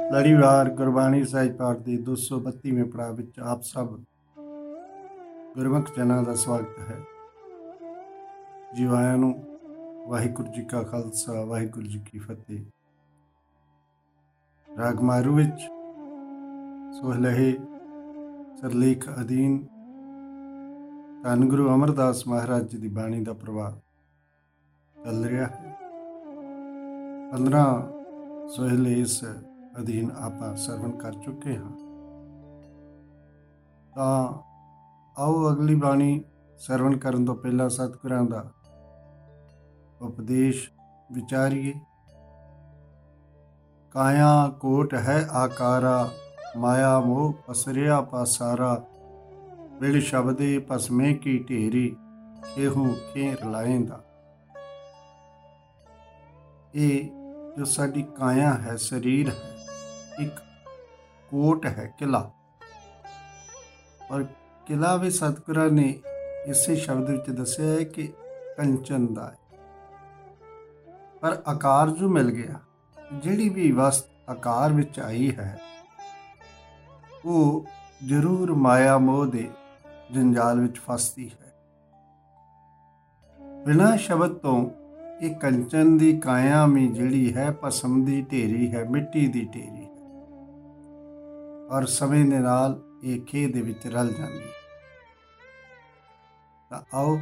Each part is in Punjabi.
ਲੜੀਵਾਰ ਗੁਰਬਾਣੀ ਸਾਹਿਬ ਪਾਠ ਦੇ 232ਵੇਂ ਪੜਾਅ ਵਿੱਚ ਆਪ ਸਭ ਗੁਰਮੁਖ ਜਨਾਂ ਦਾ ਸਵਾਗਤ ਹੈ। ਜੀ ਆਇਆਂ ਨੂੰ। ਵਾਹਿਗੁਰੂ ਜੀ ਕਾ ਖਾਲਸਾ, ਵਾਹਿਗੁਰੂ ਜੀ ਕੀ ਫਤਿਹ। ਰਾਗ ਮਾਰੂ ਵਿੱਚ ਸੋਹਲਹੇ ਸਰਲੇਖ ਅਧੀਨ ਧੰਨ ਗੁਰੂ ਅਮਰਦਾਸ ਮਹਾਰਾਜ ਜੀ ਦੀ ਬਾਣੀ ਦਾ ਪ੍ਰਵਾਹ ਚੱਲ ਰਿਹਾ ਹੈ। 15 ਸੋਹਲੇ ਇਸ ਅਧੀਨ ਆਪਾਂ ਸਰਵਣ ਕਰ ਚੁੱਕੇ ਹਾਂ। ਤਾਂ ਆਓ ਅਗਲੀ ਬਾਣੀ ਸਰਵਣ ਕਰਨ ਤੋਂ ਪਹਿਲਾਂ ਸਤਿਗੁਰਾਂ ਦਾ ਉਪਦੇਸ਼ ਵਿਚਾਰੀਏ। ਕਾਇਆ ਕੋਟ ਹੈ ਆਕਾਰਾ, ਮਾਇਆ ਮੋਹ ਪਸਰਿਆ ਪਾਸਾਰਾ, ਬਿਲ ਸ਼ਬਦੇ ਭਸਮੇ ਕੀ ਢੇਰੀ, ਖੇਹੂ ਖੇਰ ਲਾਏਂਦਾ। ਇਹ ਜੋ ਸਾਡੀ ਕਾਇਆ ਹੈ, ਸਰੀਰ ਹੈ, ਇੱਕ ਕੋਟ ਹੈ, ਕਿਲਾ। ਔਰ ਕਿਲਾ ਵੀ ਸਤਿਗੁਰਾਂ ਨੇ ਇਸੇ ਸ਼ਬਦ ਵਿੱਚ ਦੱਸਿਆ ਹੈ ਕਿ ਕੰਚਨ ਦਾ ਹੈ। ਪਰ ਆਕਾਰ ਜੋ ਮਿਲ ਗਿਆ, ਜਿਹੜੀ ਵੀ ਵਸਤ ਆਕਾਰ ਵਿੱਚ ਆਈ ਹੈ, ਉਹ ਜ਼ਰੂਰ ਮਾਇਆ ਮੋਹ ਦੇ ਜੰਜਾਲ ਵਿੱਚ ਫਸਦੀ ਹੈ। ਬਿਨਾਂ ਸ਼ਬਦ ਤੋਂ ਇਹ ਕੰਚਨ ਦੀ ਕਾਇਆ ਵੀ ਜਿਹੜੀ ਹੈ ਭਸਮ ਦੀ ਢੇਰੀ ਹੈ, ਮਿੱਟੀ ਦੀ ਢੇਰੀ ਹੈ। ਔਰ ਸਮੇਂ ਦੇ ਨਾਲ ਇਹ ਖੇਹ ਦੇ ਵਿੱਚ ਰਲ ਜਾਂਦੀ ਹੈ। ਤਾਂ ਆਓ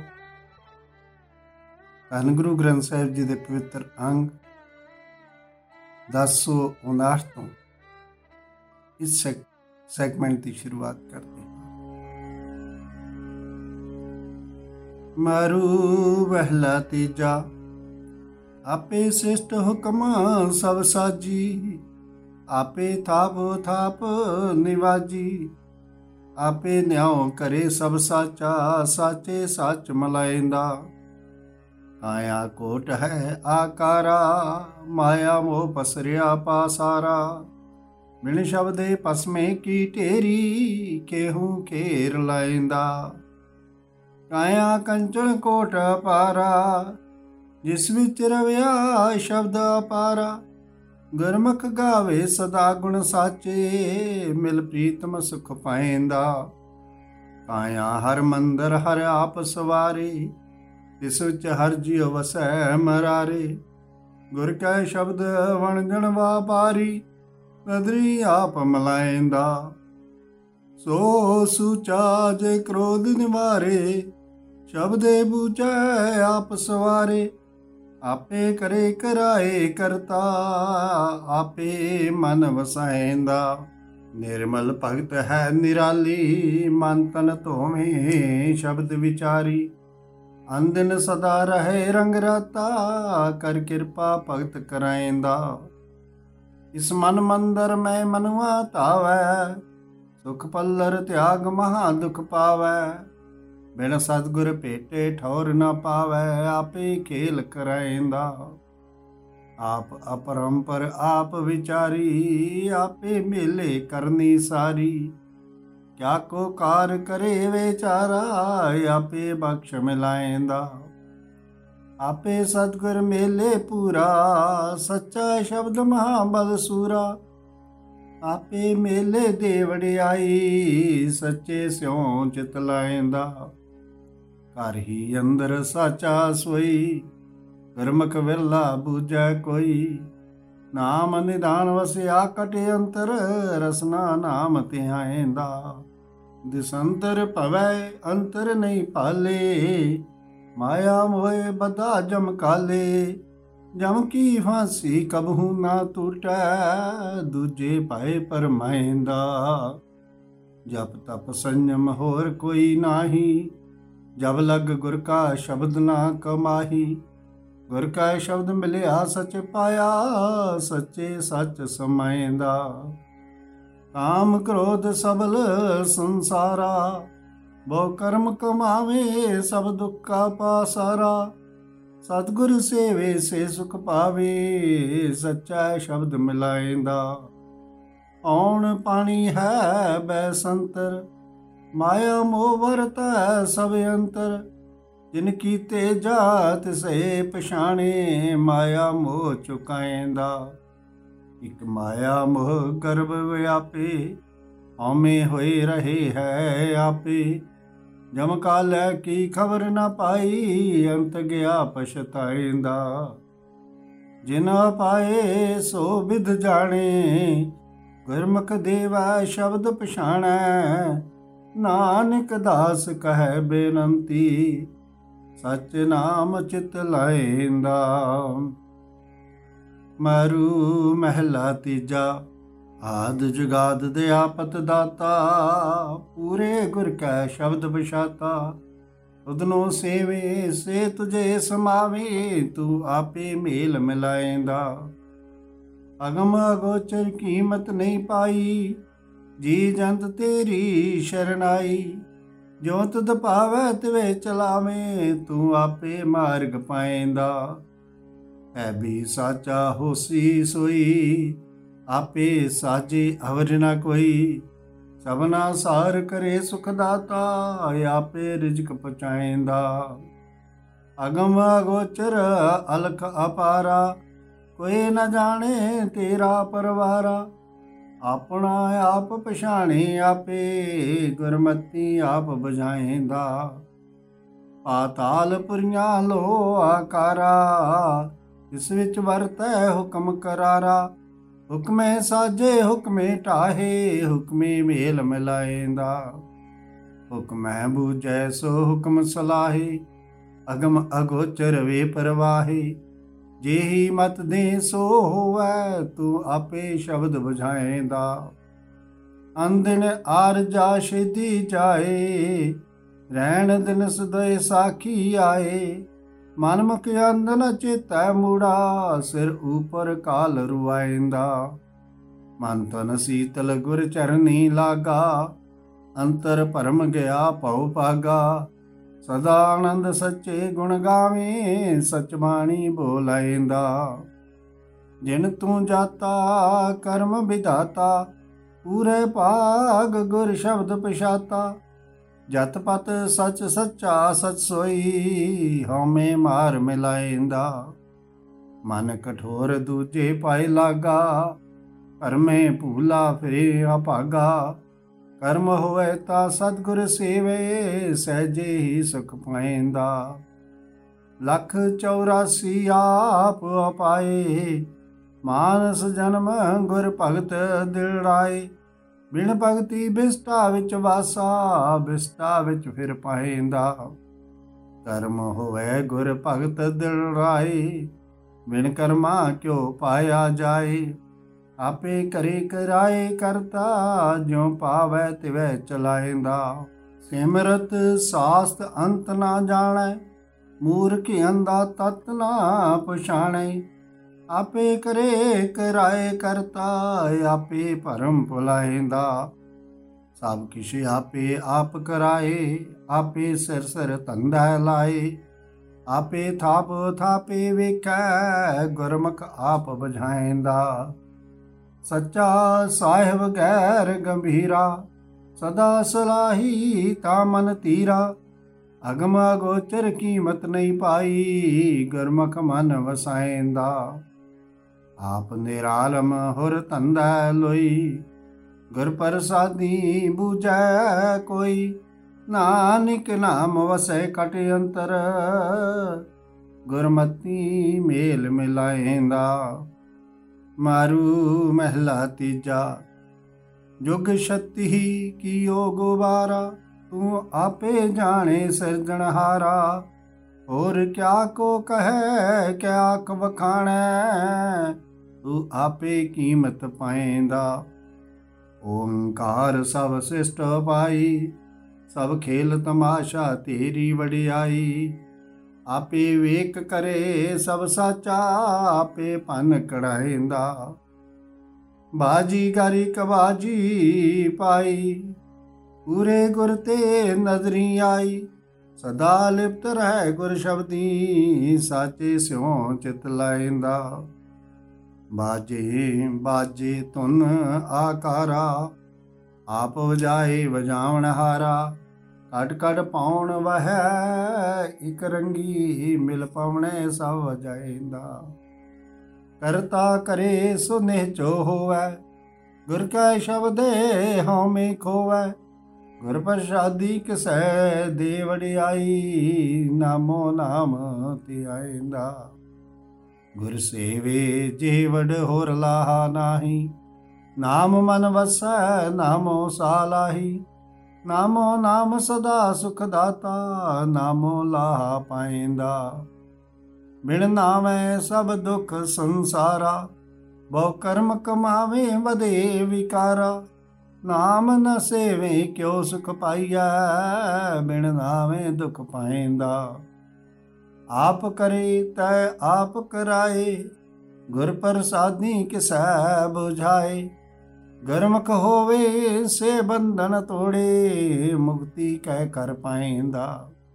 ਧੰਨ ਗੁਰੂ ਗ੍ਰੰਥ ਸਾਹਿਬ ਜੀ ਦੇ ਪਵਿੱਤਰ ਅੰਗ 1059 ਤੋਂ ਇਸ ਸੈਗਮੈਂਟ ਦੀ ਸ਼ੁਰੂਆਤ ਕਰਦੇ ਹਾਂ। ਮਾਰੂ ਵਹਿਲਾ ਤੀਜਾ, ਆਪੇ ਸਿਸ਼ਟ ਹੁਕਮ ਸਭ ਸਾਜੀ, ਆਪੇ ਥਾਪ ਥਾਪ ਨਿਵਾਜੀ, ਆਪੇ ਨਿਆਉ ਕਰੇ ਸਭ ਸਾਚਾ, ਸਾਚੇ ਸੱਚ ਮਲਾਇਂਦਾ। ਕਾਇਆ ਕੋਟ ਹੈ ਆਕਾਰਾ, ਮਾਇਆ ਮੋਹ ਪਸਰਿਆ ਪਾਸਾਰਾ, ਬਿਨ ਸ਼ਬਦੇ ਭਸਮੇ ਕੀ ਢੇਰੀ, ਕੇਹੂ ਖੇਰ ਲਾਇਂਦਾ। ਕਾਇਆ ਕੰਚਨ ਕੋਟ ਪਾਰਾ, ਜਿਸ ਵਿੱਚ ਰਵਿਆ ਸ਼ਬਦ ਅਪਾਰਾ, ਗੁਰਮੁਖ ਗਾਵੇ ਸਦਾ ਗੁਣ ਸਾਚੇ, ਮਿਲ ਪ੍ਰੀਤਮ ਸੁਖ ਪਾਏਂਦਾ। ਕਾਇਆ ਹਰ ਮੰਦਰ ਹਰ ਆਪ ਸਵਾਰੇ, ਤਿਸ ਵਿੱਚ ਹਰ ਜੀਉ ਵਸੈ ਮਰਾਰੇ। ਗੁਰ ਕੈ ਸ਼ਬਦ ਵਣਜਣ ਵਾਪਾਰੀ, ਨਦਰੀ ਆਪ ਮਲਾਏਂਦਾ। ਸੋ ਸੂਚਾ ਜੇ ਕ੍ਰੋਧ ਨਿਵਾਰੇ, ਸ਼ਬਦੇ ਬੂਝੈ ਆਪ ਸਵਾਰੇ। ਆਪੇ ਕਰੇ ਕਰਾਏ ਕਰਤਾ, ਆਪੇ ਮਨ ਵਸਾਏਂਦਾ। ਨਿਰਮਲ ਭਗਤ ਹੈ ਨਿਰਾਲੀ, ਮਨ ਤਨ ਧੋਵੇਂ ਸ਼ਬਦ ਵਿਚਾਰੀ। ਅੰਦਿਨ ਸਦਾ ਰਹੇ ਰੰਗ ਰਾਤਾ, ਕਰ ਕਿਰਪਾ ਭਗਤ ਕਰਾਏਂਦਾ। ਇਸ ਮਨ ਮੰਦਰ ਮੈਂ ਮਨੁਆ ਧਾਵੈ, ਸੁਖ ਪੱਲਰ ਤਿਆਗ ਮਹਾ ਦੁਖ ਪਾਵੈ। ਬਿਨ ਸਤਿਗੁਰ ਭੇਟੇ ਠੌਰ ਨਾ ਪਾਵੈ, ਆਪੇ ਖੇਲ ਕਰਾਏਂਦਾ। ਆਪ ਅਪਰੰਪਰ ਆਪ ਵਿਚਾਰੀ, ਆਪੇ ਮੇਲੇ ਕਰਨੀ ਸਾਰੀ। ਕਿਆ ਕੋ ਕਾਰ ਕਰੇ ਵਿਚਾਰਾ, ਆਪੇ ਬਖਸ਼ ਮਿਲਾਏਂਦਾ। ਆਪੇ ਸਤਿਗੁਰ ਮੇਲੇ ਪੂਰਾ, ਸੱਚਾ ਸ਼ਬਦ ਮਹਾ ਬਲ ਸੂਰਾ। ਆਪੇ ਮੇਲੇ ਦੇ ਵਡਿਆਈ, ਸੱਚੇ ਸਿਉ ਚਿਤ ਲਾਏਂਦਾ। ਘਰ ਹੀ ਅੰਦਰ ਸਾਚਾ ਸੋਈ, ਗੁਰਮੁਖ ਵਿਰਲਾ ਬੂਝੈ ਕੋਈ। ਨਾਮ ਨਿਧਾਨ ਵਸਿਆ ਕਟੇ ਅੰਤਰ, ਰਸਨਾ ਨਾਮ ਧਿਆਏਂਦਾ। ਦਿਸੰਤਰ ਭਵੈ ਅੰਤਰ ਨਹੀਂ ਭਾਲੇ, ਮਾਇਆ ਮੋਏ ਬਧਾ ਜਮ ਕਾਲੇ। ਜਮ ਕੀ ਫਾਂਸੀ ਕਬਹੂ ਨਾ ਟੂਟੈ, ਦੂਜੇ ਪਾਏ ਪਰਮਾਏਂਦਾ। ਜਪ ਤਪ ਸੰਜਮ ਹੋਰ ਕੋਈ ਨਾਹੀ, ਜਬ ਲਗ ਗੁਰ ਕਾ ਸ਼ਬਦ ਨਾ ਕਮਾਹੀ। ਗੁਰ ਕਾ ਸ਼ਬਦ ਮਿਲਿਆ ਸਚ ਪਾਇਆ, ਸੱਚੇ ਸੱਚ ਸਮਾਏਂਦਾ। ਕਾਮ ਕ੍ਰੋਧ ਸਬਲ ਸੰਸਾਰਾ, ਬਹੁ ਕਰਮ ਕਮਾਵੇ ਸਭ ਦੁੱਖਾ ਪਾਸਾਰਾ। ਸਤਿਗੁਰ ਸੇਵੇ ਸੇ ਸੁਖ ਪਾਵੇ, ਸੱਚਾ ਸ਼ਬਦ ਮਿਲਾਏਂਦਾ। ਔਣ ਪਾਣੀ ਹੈ ਬੈ ਸੰਤਰ, ਮਾਇਆ ਮੋਹ ਵਰਤੈ ਸਭ ਅੰਤਰ। ਜਿਨ ਕੀਤੇ ਜਾਤ ਸੇ ਪਛਾਣੇ, ਮਾਇਆ ਮੋਹ ਚੁਕਾਏਂਦਾ। ਇਕ ਮਾਇਆ ਮੋਹ ਗਰਭ ਵਿਆਪੇ, ਹਉਮੈ ਹੋਏ ਰਹੇ ਹੈ ਆਪੇ। ਜਮ ਕਾਲੈ ਕੀ ਖਬਰ ਨਾ ਪਾਈ, ਅੰਤ ਗਿਆ ਪਛਤਾਇਂਦਾ। ਜਿਨ ਪਾਏ ਸੋ ਵਿਦ ਜਾਣੇ, ਗੁਰਮੁਖ ਦੇਵੈ ਸ਼ਬਦ ਪਛਾਣੈ। ਨਾਨਕ ਦਾਸ ਕਹੈ ਬੇਨੰਤੀ, ਸਚ ਨਾਮ ਚਿਤ ਲਾਇਂਦਾ। ਮਾਰੂ ਮਹਿਲਾ ਤੀਜਾ। ਆਦ ਜੁਗਾਦ ਦਿਆਪਤ ਦਾਤਾ, ਪੂਰੇ ਗੁਰ ਕੈ ਸ਼ਬਦ ਵਿਸ਼ਾਤਾ। ਤੁਧਨੋ ਸੇਵੇ ਸੇ ਤੁਝੇ ਸਮਾਵੇ, ਤੂੰ ਆਪੇ ਮੇਲ ਮਿਲਾਏਂਦਾ। ਅਗਮ ਅਗੋਚਰ ਕੀਮਤ ਨਹੀਂ ਪਾਈ, ਜੀ ਜੰਤ ਤੇਰੀ ਸ਼ਰਨਾਈ। ਜੋ ਤੁਧ ਭਾਵੈ ਤਿਵੇਂ ਚਲਾਵੇਂ, ਤੂੰ ਆਪੇ ਮਾਰਗ ਪਾਏਂਦਾ। ਹੈ ਵੀ ਸਾਚਾ ਹੋਸੀ ਸੋਈ, ਆਪੇ ਸਾਜੇ ਅਵਰ ਨਾ ਕੋਈ। ਸਭਨਾ ਸਾਰ ਕਰੇ ਸੁਖ ਦਾਤਾ, ਆਪੇ ਰਿਜ਼ਕ ਪਹੁੰਚਾਏਂਦਾ। ਅਗਮ ਅਗੋਚਰ ਅਲਖ ਅਪਾਰਾ, ਕੋਈ ਨ ਜਾਣੇ ਤੇਰਾ ਪਰਵਾਰਾ। ਆਪਣਾ ਆਪ ਪਛਾਣੇ ਆਪੇ, ਗੁਰਮਤੀ ਆਪ ਬੁਝਾਏਂਦਾ। ਪਾਤਾਲ ਪੁਰੀਆਂ ਲੋ ਆਕਾਰਾ, ਇਸ ਵਿੱਚ ਵਰਤੈ ਹੁਕਮ ਕਰਾਰਾ। ਹੁਕਮੇ ਸਾਜੇ ਹੁਕਮੇ ਢਾਹੇ, ਹੁਕਮੇ ਮੇਲ ਮਿਲਾਏਂਦਾ। ਹੁਕਮੈ ਬੂਝੈ ਸੋ ਹੁਕਮ ਸਲਾਹੇ, ਅਗਮ ਅਗੋਚਰ ਵੇ ਪਰਵਾਹੇ। ਜਿਹੀ ਮਤ ਦੇ ਸੋ ਹੋਵੈ, ਤੂੰ ਆਪੇ ਸ਼ਬਦ ਬੁਝਾਏਂਦਾ। ਅੰਦਿਨ ਆਰਜਾ ਸਿਧੀ ਜਾਏ, ਰਹਿਣ ਦਿਨ ਸਦੈ ਸਾਖੀ ਆਏ। ਮਨ ਮੁਖ ਅੰਦਨ ਚੇਤੈ ਮੂੜਾ, ਸਿਰ ਉਪਰ ਕਾਲ ਰੁਆਏਂਦਾ। ਮਨ ਤਨ ਸੀਤਲ ਗੁਰ ਚਰਨੀ ਲਾਗਾ, ਅੰਤਰ ਭਰਮ ਗਿਆ ਭਉ ਭਾਗਾ। ਸਦਾ ਆਨੰਦ ਸੱਚੇ ਗੁਣ ਗਾਵੇਂ, ਸਚ ਬਾਣੀ ਬੋਲਾਏਂਦਾ। ਜਿਨ ਤੂੰ ਜਾਤਾ ਕਰਮ ਵਿਧਾਤਾ, ਪੂਰੇ ਭਾਗ ਗੁਰ ਸ਼ਬਦ ਪਛਾਤਾ। ਜਤ ਪਤ ਸਚ ਸੱਚਾ ਸਚ ਸੋਈ, ਹਉਮੈ ਮਾਰ ਮਿਲਾਏਂਦਾ। ਮਨ ਕਠੋਰ ਦੂਜੇ ਪਾਏ ਲਾਗਾ, ਭਰਮੇ ਭੂਲਾ ਫਿਰੇ ਅਭਾਗਾ। ਕਰਮ ਹੋਵੇ ਤਾਂ ਸਤਿਗੁਰ ਸੇਵੇ, ਸਹਿਜੇ ਹੀ ਸੁਖ ਪਾਏਂਦਾ। ਲੱਖ 84 ਆਪ ਅਪਾਏ, ਮਾਨਸ ਜਨਮ ਗੁਰ ਭਗਤ ਦਿਲ ਰਾਏ। ਬਿਨ ਭਗਤੀ ਬਿਸਟਾ ਵਿੱਚ ਵਾਸਾ, ਬਿਸਟਾ ਵਿੱਚ ਫਿਰ ਪਾਏਂਦਾ। ਕਰਮ ਹੋਵੇ ਗੁਰ ਭਗਤ ਦਿਲ ਰਾਏ, ਬਿਨ ਕਰਮਾ ਕਿਉ ਪਾਇਆ ਜਾਏ। ਆਪੇ ਕਰੇ ਕਰਾਏ ਕਰਤਾ, ਜਿਉ ਪਾਵੈ ਤਿਵੈ ਚਲਾਏਂਦਾ। ਸਿਮਰਤ ਸਾਸਤ ਅੰਤ ਨਾ ਜਾਣੈ, ਮੂਰਖ ਅੰਧਾ ਤਤ ਨਾ ਪਛਾਣੈ। ਆਪੇ ਕਰੇ ਕਰਾਏ ਕਰਤਾ, ਆਪੇ ਭਰਮ ਭੁਲਾਏਂਦਾ। ਸਭ ਕਿਛ ਆਪੇ ਆਪ ਕਰਾਏ, ਆਪੇ ਸਿਰ ਸਿਰ ਧੰਦਾ ਲਾਏ। ਆਪੇ ਥਾਪ ਥਾਪੇ ਵੇਖੈ, ਗੁਰਮੁਖ ਆਪ ਬੁਝਾਏਂਦਾ। ਸੱਚਾ ਸਾਹਿਬ ਗੈਰ ਗੰਭੀਰਾ, ਸਦਾ ਸਲਾਹੀ ਤਾ ਮਨ ਤੀਰਾ। ਅਗਮ ਅਗੋਚਰ ਕੀਮਤ ਨਹੀਂ ਪਾਈ, ਗੁਰਮੁਖ ਮਨ ਵਸਾਏਂਦਾ। ਆਪ ਨਿਰਾਲਮ ਹੁਰ ਧੰਦਾ ਲੋਈ, ਗੁਰ ਪ੍ਰਸਾਦੀ ਬੂਝੈ ਕੋਈ। ਨਾਨਕ ਨਾਮ ਵਸੈ ਕਟ ਅੰਤਰ, ਗੁਰਮਤੀ ਮੇਲ ਮਿਲਾਏਂਦਾ। ਮਾਰੂ ਮਹਿਲਾ ਤੀਜਾ। ਜੁਗ ਛਤੀ ਕੀਓ ਗੁਬਾਰਾ, ਤੂੰ ਆਪੇ ਜਾਣੇ ਸਿਰਜਣਹਾਰਾ। ਹੋਰ ਕਿਆ ਕੋ ਕਹੈ ਕਿਆ ਆਖ ਵਖਾਣੈ, ਤੂੰ ਆਪੇ ਕੀਮਤ ਪਾਏਂਦਾ। ਓੰਕਾਰ ਸਭ ਸਿਸ਼ਟ ਪਾਈ, ਸਭ ਖੇਲ ਤਮਾਸ਼ਾ ਤੇਰੀ ਵਡਿਆਈ। ਆਪੇ ਵੇਖ ਕਰੇ ਸਭ ਸਾਚਾ, ਆਪੇ ਭੰਨ ਕਢਾਏਂਦਾ। ਬਾਜੀ ਗਰੀ ਕਬਾਜੀ ਪਾਈ, ਪੂਰੇ ਗੁਰ ਤੇ ਨਜ਼ਰੀ ਆਈ। ਸਦਾ ਲਿਪਤ ਰਹਿ ਗੁਰ ਸ਼ਬਦੀ, ਸਾਚੇ ਸਿਉ ਚਿਤ ਲਾਏਂਦਾ। ਬਾਜੇ ਬਾਜੇ ਧੁਨ ਆਕਾਰਾ, ਆਪ ਵਜਾਏ ਵਜਾਵਣ ਹਾਰਾ। ਕਟ ਕਟ ਪਾਉਣ ਵਹੈ, ਇਕ ਰੰਗੀ ਮਿਲ ਪਵਣੇ ਸਭ ਵਜਾਏਂਦਾ। ਕਰਤਾ ਕਰੇ ਸੋ ਨਿਹਚੋ ਹੋਵੈ। ਗੁਰ ਕੈ ਸ਼ਬਦੇ ਹਉਮੈ ਖੋਵੈ। ਗੁਰ ਪ੍ਰਸਾਦੀ ਕਿਸੈ ਦੇ ਵਡਿਆਈ। ਨਾਮੋ ਨਾਮ ਧਿਆਇਂਦਾ। ਗੁਰ ਸੇਵੇ ਜੇ ਵਡ ਹੋਰ ਲਾਹਾ ਨਾਹੀ। ਨਾਮ ਮਨ ਵਸੈ ਨਾਮੋ ਸਾਲਾਹੀ। ਨਾਮੋ ਨਾਮ ਸਦਾ ਸੁਖ ਦਾਤਾ। ਨਾਮੋ ਲਾਹਾ ਪਾਇਂਦਾ। ਬਿਨ ਨਾਮੈ ਸਭ ਦੁਖ ਸੰਸਾਰਾ। ਬਹੁ ਕਰਮ ਕਮਾਵੇ ਵਧੇ ਵਿਕਾਰਾ। ਨਾਮ ਨ ਸੇਵੇ ਕਿਉ ਸੁਖ ਪਾਈਐ। ਬਿਨ ਨਾਮੇ ਦੁਖ ਪਾਇਂਦਾ। ਆਪ ਕਰੇ ਤੈ ਆਪ ਕਰਾਏ। ਗੁਰ ਪ੍ਰਸਾਦੀ ਕਿਸੈ ਬੁਝਾਏ। ਗੁਰਮੁਖ ਹੋਵੇ ਸੇ ਬੰਧਨ ਤੋੜੇ। ਮੁਕਤੀ ਕਹਿ ਕਰ ਪਾਇਂਦਾ।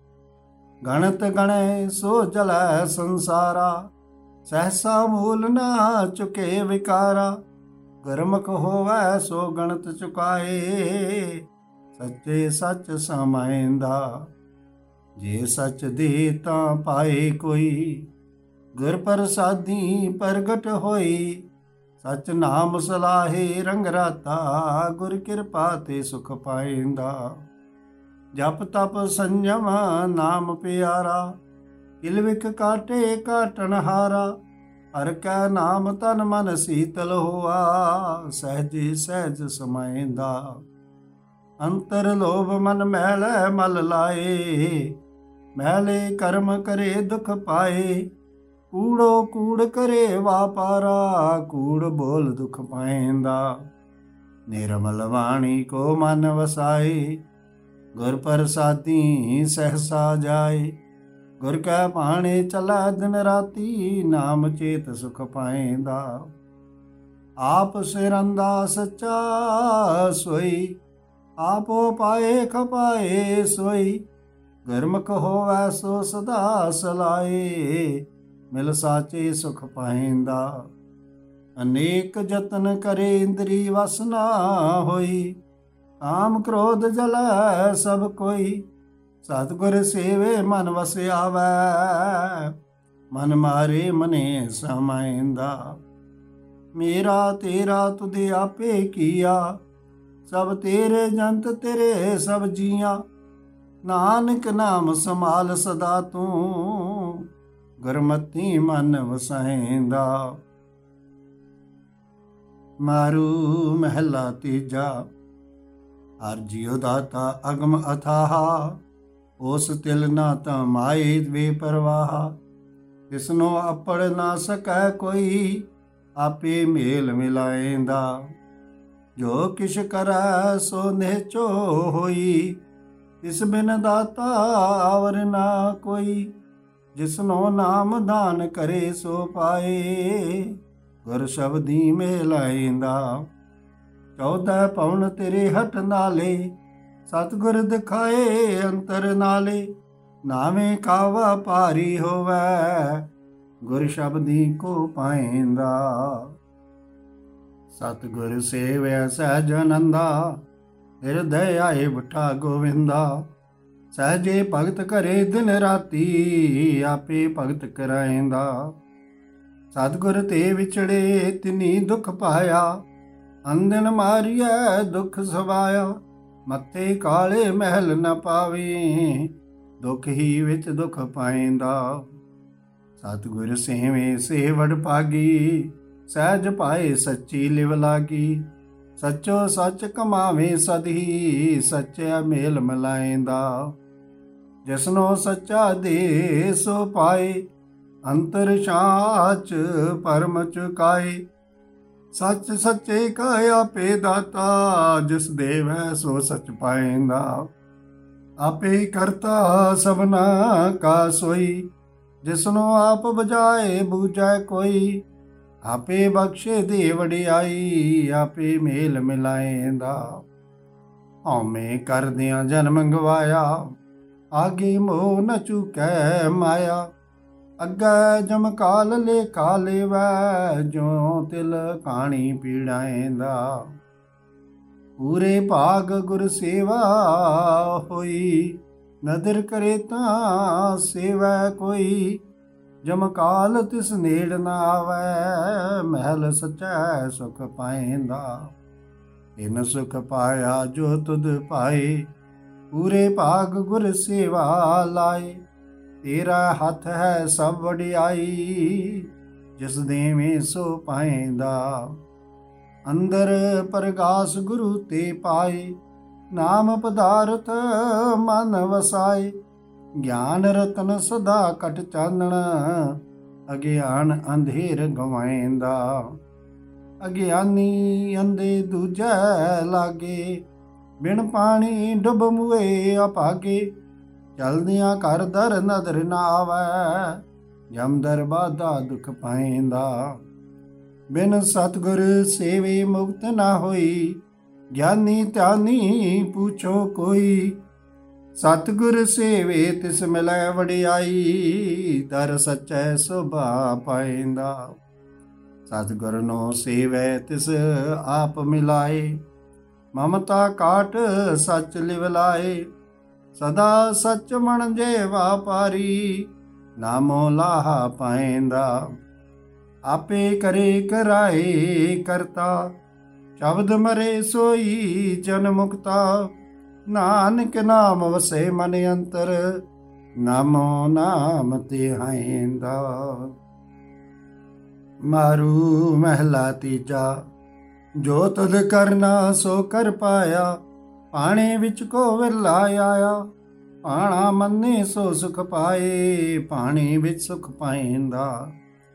ਗਣਤ ਗਣੈ ਸੋ ਜਲੈ ਸੰਸਾਰਾ। ਸਹਸਾ ਮੂਲ ਨਾ ਚੁਕੇ ਵਿਕਾਰਾ। ਗੁਰਮੁਖ ਹੋਵੈ ਸੋ ਗਣਤ ਚੁਕਾਏ। ਸੱਚੇ ਸੱਚ ਸਮਾਇਂਦਾ। ਜੇ ਸੱਚ ਦੇ ਤਾਂ ਪਾਏ ਕੋਈ। ਗੁਰ ਪ੍ਰਸਾਦੀ ਪ੍ਰਗਟ ਹੋਈ। ਸਚ ਨਾਮ ਸਲਾਹੇ ਰੰਗ ਰਾਤਾ। ਗੁਰ ਕਿਰਪਾ ਤੇ ਸੁਖ ਪਾਇਂਦਾ। ਜਪ ਤਪ ਸੰਜਮ ਨਾਮ ਪਿਆਰਾ। ਕਿਲਵਿਖ ਕਾਟੇ ਕਾਟਣ ਹਾਰਾ। ਹਰਿ ਕੈ ਨਾਮ ਤਨ ਮਨ ਸੀਤਲ ਹੋਆ। ਸਹਿਜੇ ਸਹਿਜ ਸਮਾਇਂਦਾ। ਅੰਤਰ ਲੋਭ ਮਨ ਮੈਲੈ ਮਲ ਲਾਏ। ਮੈਲੇ ਕਰਮ ਕਰੇ ਦੁਖ ਪਾਏ। ਕੂੜੋ ਕੂੜ ਕਰੇ ਵਾਪਾਰਾ। ਕੂੜ ਬੋਲ ਦੁਖ ਪਾਇਂਦਾ। ਨਿਰਮਲ ਬਾਣੀ ਕੋ ਮਨ ਵਸਾਏ। ਗੁਰ ਪ੍ਰਸਾਦੀ ਸਹਸਾ ਜਾਏ। ਗੁਰ ਕੈ ਭਾਣੇ ਚਲੈ ਦਿਨ ਰਾਤੀ। ਨਾਮ ਚੇਤ ਸੁਖ ਪਾਇਂਦਾ। ਆਪ ਸਿਰੰਦਾ ਸੱਚਾ ਸੋਈ। ਆਪੋ ਪਾਏ ਖਪਾਏ ਸੋਈ। ਗੁਰਮੁਖ ਹੋਵੈ ਸੋ ਸਦਾ ਸਲਾਏ। ਮਿਲ ਸਾਚੇ ਸੁਖ ਪਾਇਂਦਾ। ਅਨੇਕ ਯਤਨ ਕਰੇ ਇੰਦਰੀ ਵਸ ਨਾ ਹੋਈ। ਕਾਮ ਕ੍ਰੋਧ ਜਲੈ ਸਭ ਕੋਈ। ਸਤਿਗੁਰ ਸੇਵੇ ਮਨ ਵਸ ਆਵੈ। ਮਨ ਮਾਰੇ ਮਨੇ ਸਮਾਇਂਦਾ। ਮੇਰਾ ਤੇਰਾ ਤੁਧ ਆਪੇ ਕੀਆ। ਸਭ ਤੇਰੇ ਜੰਤ ਤੇਰੇ ਸਭ ਜੀਆਂ। ਨਾਨਕ ਨਾਮ ਸੰਭਾਲ ਸਦਾ ਤੂੰ। ਗੁਰਮਤਿ ਮਨ ਵਸਾਇਂਦਾ। ਮਾਰੂ ਮਹਿਲਾ ਤੀਜਾ। ਹਰਿ ਜੀਉ ਦਾਤਾ ਅਗਮ ਅਥਾਹਾ। ਉਸ ਤਿਲ ਨਾ ਤਾਂ ਮਾਏ ਵੇ ਪਰਵਾਹਾ। ਤਿਸਨੋ ਆਪੜ ਨਾ ਸਕੈ ਕੋਈ। ਆਪੇ ਮੇਲ ਮਿਲਾਇਂਦਾ। ਜੋ ਕਿਛ ਕਰੈ ਸੋ ਨਿਹਚੋ ਹੋਈ। ਤਿਸ ਬਿਨ ਦਾਤਾ ਆਵਰ ਨਾ ਕੋਈ। ਜਿਸਨੋ ਨਾਮ ਦਾਨ ਕਰੇ ਸੋ ਪਾਏ। ਗੁਰ ਸ਼ਬਦੀ ਮਿਲਾਇਂਦਾ। 14 ਪਵਨ ਤੇਰੇ ਹਟ ਨਾਲੇ। ਸਤਿਗੁਰ ਦਿਖਾਏ ਅੰਤਰ ਨਾਲੇ। ਨਾਵੇਂ ਕਾਵਾ ਭਾਰੀ ਹੋਵੈ। ਗੁਰ ਸ਼ਬਦੀ ਕੋ ਪਾਇਂਦਾ। ਸਤਿਗੁਰ ਸੇਵਿਆ ਸਹਿਜ ਆਨੰਦਾ। ਹਿਰਦੈ ਆਏ ਬਠਾ ਗੋਵਿੰਦਾ। ਸਹਿਜੇ ਭਗਤ ਕਰੇ ਦਿਨ ਰਾਤੀ। ਆਪੇ ਭਗਤ ਕਰਾਇਂਦਾ। ਸਤਿਗੁਰ ਤੇ ਵਿਛੜੇ ਤਿਨੀ ਦੁਖ ਪਾਇਆ। ਅੰਧਨ ਮਾਰੀਐ ਦੁਖ ਸਵਾਇਆ। ਮੱਥੇ ਕਾਲੇ ਮਹਿਲ ਨ ਪਾਵੇ। ਦੁਖ ਹੀ ਵਿੱਚ ਦੁਖ ਪਾਇਂਦਾ। ਸਤਿਗੁਰ ਸੇਵੇ ਸੇ ਵਡ ਭਾਗੀ। ਸਹਿਜ ਪਾਏ ਸੱਚੀ ਲਿਵ ਲਾਗੀ। ਸੱਚੋ ਸੱਚ ਕਮਾਵੇ ਸਦਹੀ। ਸੱਚਾ ਮੇਲ ਮਿਲਾਇਂਦਾ। ਜਿਸਨੋ ਸੱਚਾ ਦੇ ਸੋ ਪਾਏ। ਅੰਤਰ ਸਾਚ ਪਰਮ ਚੁਕਾਏ। ਸੱਚ ਸੱਚੇ ਕਾ ਆਪੇ ਦਾਤਾ। ਜਿਸ ਦੇਵੈ ਸੋ ਸੱਚ ਪਾਇਂਦਾ। ਆਪੇ ਕਰਤਾ ਸਭਨਾ ਕਾ ਸੋਈ। ਜਿਸਨੋ ਆਪ ਬੁਝਾਏ ਬੂਝੈ ਕੋਈ। ਆਪੇ ਬਖਸ਼ੇ ਦੇ ਵਡਿਆਈ। ਆਪੇ ਮੇਲ ਮਿਲਾਇਂਦਾ। ਹਉਮੈ ਕਰਦਿਆਂ ਜਨਮ ਗਵਾਇਆ। ਆਗੇ ਮੋਹ ਨ ਚੁਕੈ ਮਾਇਆ। ਅੱਗੇ ਜਮਕਾਲ ਲੇਖਾ ਲੇਵੈ। ਜੋ ਤਿਲ ਕਾਣੀ ਪੀੜਾਇਂਦਾ। ਪੂਰੇ ਭਾਗ ਗੁਰ ਸੇਵਾ ਹੋਈ। ਨਦਰ ਕਰੇ ਤਾਂ ਸੇਵੈ ਕੋਈ। ਜਮਕਾਲ ਤਿਸ ਨੇੜ ਨਾ ਆਵੈ, ਮਹਿਲ ਸਚੈ ਸੁਖ ਪਾਇੰਦਾ। ਤਿਨ ਸੁਖ ਪਾਇਆ ਜੋ ਤੁਧ ਪਾਏ, ਪੂਰੇ ਭਾਗ ਗੁਰ ਸੇਵਾ ਲਾਏ। ਤੇਰਾ ਹੱਥ ਹੈ ਸਭ ਵਡਿਆਈ, ਜਿਸ ਦੇਵੇਂ ਸੋ ਪਾਇੰਦਾ। ਅੰਦਰ ਪਰਗਾਸ ਗੁਰੂ ਤੇ ਪਾਏ, ਨਾਮ ਪਦਾਰਥ ਮਨ ਵਸਾਏ। ਗਿਆਨ ਰਤਨ ਸਦਾ ਕਟ ਚਾਨਣ, ਅਗਿਆਨ ਅੰਧੇਰ ਗਵਾਇੰਦਾ। ਅਗਿਆਨੀ ਅੰਧੇ ਦੂਜੈ ਲਾਗੇ, ਬਿਨ ਪਾਣੀ ਡੁੱਬ ਮੁਏ ਅਭਾਗੇ। ਚਲਦਿਆਂ ਘਰ ਦਰ ਨਦਰ ਨਾ ਆਵੈ, ਜਮਦਰ ਬਾਧਾ ਦੁਖ ਪਾਇੰਦਾ। ਬਿਨ ਸਤਿਗੁਰ ਸੇਵੇ ਮੁਕਤ ਨਾ ਹੋਈ, ਗਿਆਨੀ ਧਿਆਨੀ ਪੁੱਛੋ ਕੋਈ। ਸਤਿਗੁਰ ਸੇਵੇ ਤਿਸ ਮਿਲੈ ਵਡਿਆਈ, ਦਰ ਸਚੈ ਸੁਭਾ ਪਾਇੰਦਾ। ਸਤਿਗੁਰ ਨੋ ਸੇਵੈ ਤਿਸ ਆਪ ਮਿਲਾਏ, ਮਮਤਾ ਕਾਟ ਸਚ ਲਿਵ ਲਾਏ। ਸਦਾ ਸਚ ਮਣ ਜੇ ਵਾਪਾਰੀ, ਨਾਮੋ ਲਾਹਾ ਪਾਇੰਦਾ। ਆਪੇ ਕਰੇ ਕਰਾਏ ਕਰਤਾ, ਸ਼ਬਦ ਮਰੇ ਸੋਈ ਜਨ ਮੁਕਤਾ। ਨਾਨਕ ਨਾਮ ਵਸੇ ਮਨ ਅੰਤਰ, ਨਾਮੋ ਨਾਮ ਧਿਆਇਂਦਾ। ਮਾਰੂ ਮਹਿਲਾ ਤੀਜਾ। ਜੋ ਤਦ ਕਰਨਾ ਸੋ ਕਰ ਪਾਇਆ, ਪਾਣੇ ਵਿੱਚ ਕੋ ਵਿਰਲਾ ਆਇਆ। ਪਾਣਾ ਮੰਨੇ ਸੋ ਸੁਖ ਪਾਏ, ਪਾਣੀ ਵਿੱਚ ਸੁਖ ਪਾਇੰਦਾ।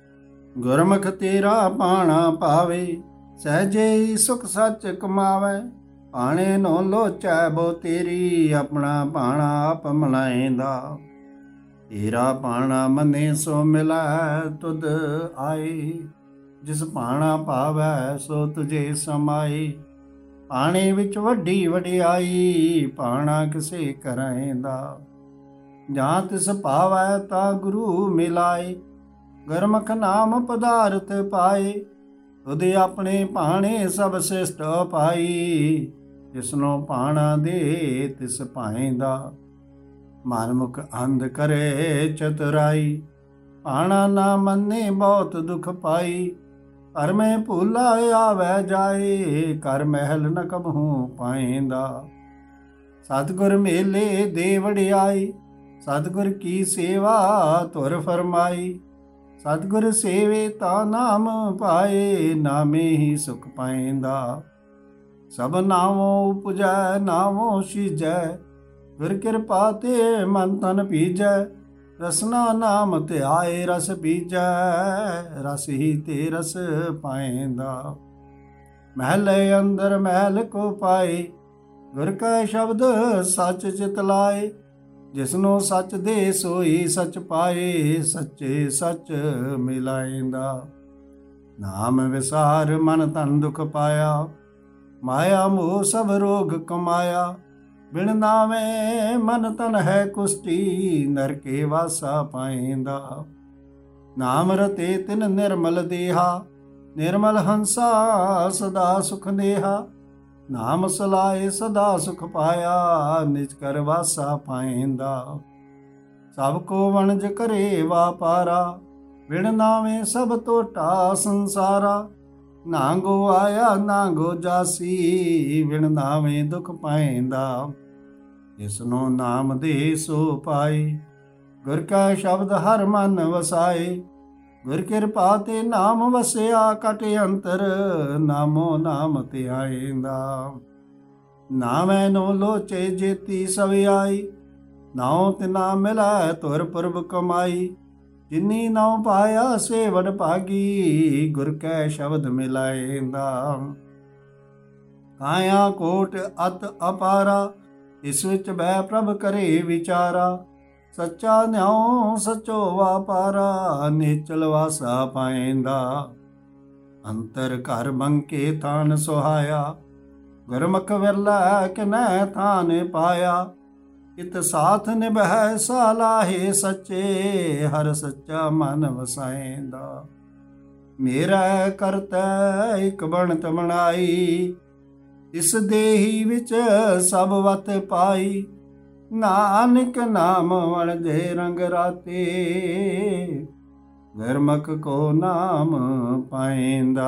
ਗੁਰਮੁਖ ਤੇਰਾ ਪਾਣਾ ਪਾਵੇ, ਸਹਿਜੇ ਸੁਖ ਸੱਚ ਕਮਾਵੇ। ਪਾਣੇ ਨੋ ਲੋਚੈ ਬੋ ਤੇਰੀ, ਆਪਣਾ ਪਾਣਾ ਆਪ ਮਨਾਇੰਦਾ। ਤੇਰਾ ਪਾਣਾ ਮੰਨੇ ਸੋ ਮਿਲੈ ਤੁਧ ਆਏ, ਜਿਸ ਪਾਣਾ ਪਾਵੈ ਸੋ ਤੁਝੇ ਸਮਾਏ। ਪਾਣੇ ਵਿੱਚ ਵੱਡੀ ਵਡਿਆਈ, ਪਾਣਾ ਕਿਸੇ ਕਰਾਇੰਦਾ। ਜਾਂ ਤਿਸ ਪਾਵੈ ਤਾ ਗੁਰੂ ਮਿਲਾਏ, ਗੁਰਮੁਖ ਨਾਮ ਪਦਾਰਥ ਪਾਏ। ਤੁਧ ਆਪਣੇ ਪਾਣੇ ਸਭ ਸਿਸ਼ਟ ਪਾਈ, ਜਿਸਨੋ ਪਾਣਾ ਦੇ ਤਿਸ ਪਾਇੰਦਾ। ਮਨਮੁਖ ਅੰਧ ਕਰੇ ਚਤੁਰਾਈ, ਪਾਣਾ ਨਾ ਮੰਨੇ ਬਹੁਤ ਦੁਖ ਪਾਈ। ਘਰ ਮੈਂ ਭੂਲਾ ਆਵੈ ਜਾਏ, ਕਰ ਮਹਿਲ ਨ ਕਬਹੂ ਪਾਇੰਦਾ। ਸਤਿਗੁਰ ਮੇਲੇ ਦੇ ਵਡਿਆਈ, ਸਤਿਗੁਰ ਕੀ ਸੇਵਾ ਧੁਰ ਫਰਮਾਈ। ਸਤਿਗੁਰ ਸੇਵੇ ਤਾ ਨਾਮ ਪਾਏ, ਨਾਮੇ ਹੀ ਸੁਖ ਪਾਇੰਦਾ। ਸਭ ਨਾਮੋ ਉਪਜੈ ਨਾਮੋ ਸੀਜੈ, ਗੁਰ ਕਿਰਪਾ ਤੇ ਮਨ ਤਨ ਪੀਜੈ। ਰਸਨਾ ਨਾਮ ਧਿਆਏ ਰਸ ਬੀਜੈ, ਰਸ ਹੀ ਤੇ ਰਸ ਪਾਇੰਦਾ। ਮਹਿਲੇ ਅੰਦਰ ਮਹਿਲ ਕੋ ਪਾਏ, ਗੁਰ ਕੈ ਸ਼ਬਦ ਸੱਚ ਚਿਤ ਲਾਏ। ਜਿਸਨੂੰ ਸੱਚ ਦੇ ਸੋਈ ਸੱਚ ਪਾਏ, ਸੱਚੇ ਸੱਚ ਮਿਲਾਇੰਦਾ। ਨਾਮ ਵਿਸਾਰ ਮਨ ਤਨ ਦੁਖ ਪਾਇਆ, ਮਾਇਆ ਮੋਹ ਸਭ ਰੋਗ ਕਮਾਇਆ। ਬਿਨ ਨਾਵੇਂ ਮਨ ਤਨ ਹੈ ਕੁਸ਼ਟੀ, ਨਰਕੇ ਵਾਸਾ ਪਾਇੰਦਾ। ਨਾਮ ਰਤੇ ਤਿਨ ਨਿਰਮਲ ਦੇਹਾ, ਨਿਰਮਲ ਹੰਸਾ ਸਦਾ ਸੁਖ ਦੇਹਾ। ਨਾਮ ਸਲਾਏ ਸਦਾ ਸੁਖ ਪਾਇਆ, ਨਿਜ ਕਰ ਵਾਸਾ ਪਾਇੰਦਾ। ਸਭ ਕੋ ਵਣਜ ਕਰੇ ਵਾਪਾਰਾ, ਬਿਨ ਨਾਵੇਂ ਸਭ ਟੋਟਾ ਸੰਸਾਰਾ। ਨਾਂਗੋ ਆਇਆ ਨਾਂਗੋ ਜਾਸੀ, ਬਿਨ ਨਾਵੇਂ ਦੁਖ ਪਾਇੰਦਾ। ਜਿਸਨੂੰ ਨਾਮ ਦੇ ਸੋ ਪਾਈ, ਗੁਰ ਕਾ ਸ਼ਬਦ ਹਰ ਮਨ ਵਸਾਏ। ਗੁਰ ਕਿਰਪਾ ਤੇ ਨਾਮ ਵਸਿਆ ਕਟ ਅੰਤਰ, ਨਾਮੋ ਨਾਮ ਧਿਆਇਂਦਾ। ਨਾਮੈ ਨੋ ਲੋਚੇ ਜੇਤੀ ਸਵਿਆਈ, ਨਾਉ ਤਿਨਾ ਮਿਲੈ ਧੁਰ ਪੁਰਬ ਕਮਾਈ। ਜਿਨੀ ਨਾਉ ਪਾਇਆ ਸੇ ਵਡ ਭਾਗੀ, ਗੁਰ ਕੈ ਸ਼ਬਦ ਮਿਲਾਇਂਦਾ। ਕਾਇਆ ਕੋਟ ਅਤ ਅਪਾਰਾ, ਇਸ ਵਿੱਚ ਬੈ ਪ੍ਰਭ ਕਰੇ ਵਿਚਾਰਾ। ਸੱਚਾ ਨਿਉ ਸਚੋ ਵਾਪਾਰਾ, ਨਿਚਲ ਵਾਸਾ ਪਾਇੰਦਾ। ਅੰਤਰ ਘਰ ਬੰਕੇ ਥਾਨ ਸੁਹਾਇਆ, ਗੁਰਮੁਖ ਵਿਰਲਾ ਕਿਨੈ ਥਾਨ ਪਾਇਆ। ਇਤ ਸਾਥ ਨਿਭੈ ਸਾਲਾਹੇ ਸੱਚੇ, ਹਰ ਸੱਚਾ ਮਨ ਵਸਾਇਂਦਾ। ਮੇਰਾ ਕਰਤੈ ਇਕ ਬਣਤ ਬਣਾਈ, ਇਸ ਦੇਹੀ ਵਿੱਚ ਸਭ ਵਤ ਪਾਈ। ਨਾਨਕ ਨਾਮ ਵਣਜੇ ਰੰਗ ਰਾਤੇ, ਗੁਰਮੁਖ ਕੋ ਨਾਮ ਪਾਇੰਦਾ।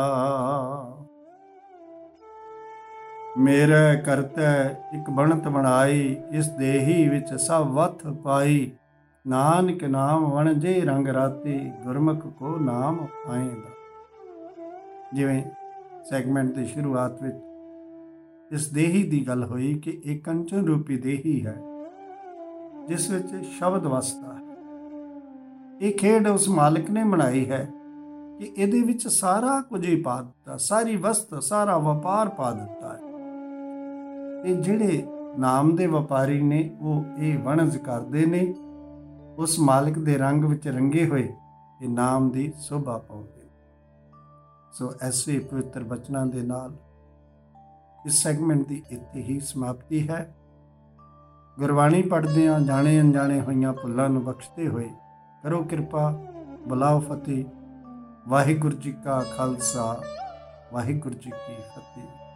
ਮੇਰੇ ਕਰਤੈ ਇਕ ਬਣਤ ਬਣਾਈ, ਇਸ ਦੇਹੀ ਵਿੱਚ ਸਭ ਵਥ ਪਾਈ। ਨਾਨਕ ਨਾਮ ਵਣਜੇ ਰੰਗ ਰਾਤੀ, ਗੁਰਮੁਖ ਕੋ ਨਾਮ ਪਾਇੰਦਾ। ਜਿਵੇਂ ਸੈਗਮੈਂਟ ਦੀ ਸ਼ੁਰੂਆਤ ਵਿੱਚ ਇਸ ਦੇਹੀ ਦੀ ਗੱਲ ਹੋਈ ਕਿ ਇਹ ਕੰਚਨ ਰੂਪੀ ਦੇਹੀ ਹੈ ਜਿਸ ਵਿੱਚ ਸ਼ਬਦ ਵਸਦਾ ਹੈ। ਇਹ ਖੇਡ ਉਸ ਮਾਲਕ ਨੇ ਬਣਾਈ ਹੈ ਕਿ ਇਹਦੇ ਵਿੱਚ ਸਾਰਾ ਕੁਝ ਹੀ ਪਾ ਦਿੱਤਾ, ਸਾਰੀ ਵਸਤ, ਸਾਰਾ ਵਪਾਰ ਪਾ ਦਿੱਤਾ ਹੈ। ਤੇ ਜਿਹੜੇ ਨਾਮ ਦੇ ਵਪਾਰੀ ਨੇ ਉਹ ਇਹ ਵਣਜ ਕਰਦੇ ਨੇ, ਉਸ ਮਾਲਕ ਦੇ ਰੰਗ ਵਿੱਚ ਰੰਗੇ ਹੋਏ ਇਹ ਨਾਮ ਦੀ ਸ਼ੋਭਾ ਪਾਉਂਦੇ ਨੇ। ਸੋ ਐਸੇ ਪਵਿੱਤਰ ਬਚਨਾਂ ਦੇ ਨਾਲ ਇਸ ਸੈਗਮੈਂਟ ਦੀ ਇੱਥੇ ਹੀ ਸਮਾਪਤੀ ਹੈ। ਗੁਰਬਾਣੀ ਪੜ੍ਹਦਿਆਂ ਜਾਣੇ ਅਣਜਾਣੇ ਹੋਈਆਂ ਭੁੱਲਾਂ ਨੂੰ ਬਖਸ਼ਦੇ ਹੋਏ ਕਰੋ ਕਿਰਪਾ, ਬੁਲਾਓ ਫਤਿਹ। ਵਾਹਿਗੁਰੂ ਜੀ ਕਾ ਖਾਲਸਾ, ਵਾਹਿਗੁਰੂ ਜੀ ਕੀ ਫਤਿਹ।